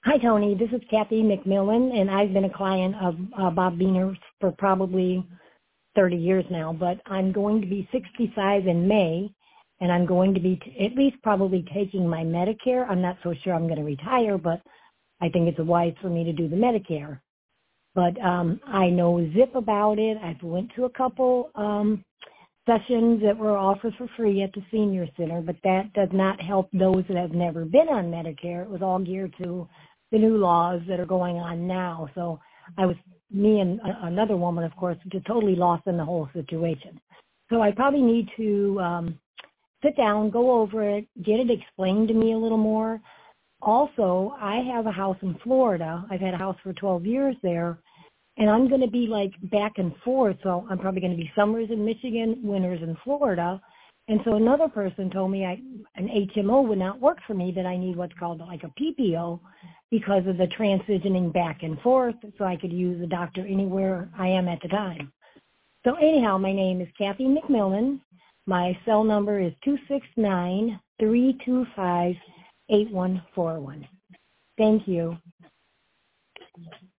Hi, Tony. This is Kathy McMillan, and I've been a client of Bob Beener for probably 30 years now, but I'm going to be 65 in May, and I'm going to be at least probably taking my Medicare. I'm not so sure I'm going to retire, but I think it's wise for me to do the Medicare. But I know zip about it. I've went to a couple sessions that were offered for free at the senior center, but that does not help those that have never been on Medicare. It was all geared to the new laws that are going on now. So me and another woman, of course, just totally lost in the whole situation. So I probably need to sit down, go over it, get it explained to me a little more. Also, I have a house in Florida. I've had a house for 12 years there, and I'm going to be like back and forth. So I'm probably going to be summers in Michigan, winters in Florida. And so another person told me an HMO would not work for me, that I need what's called like a PPO because of the transitioning back and forth, so I could use a doctor anywhere I am at the time. So anyhow, my name is Kathy McMillan. My cell number is 269-325-8141. Thank you.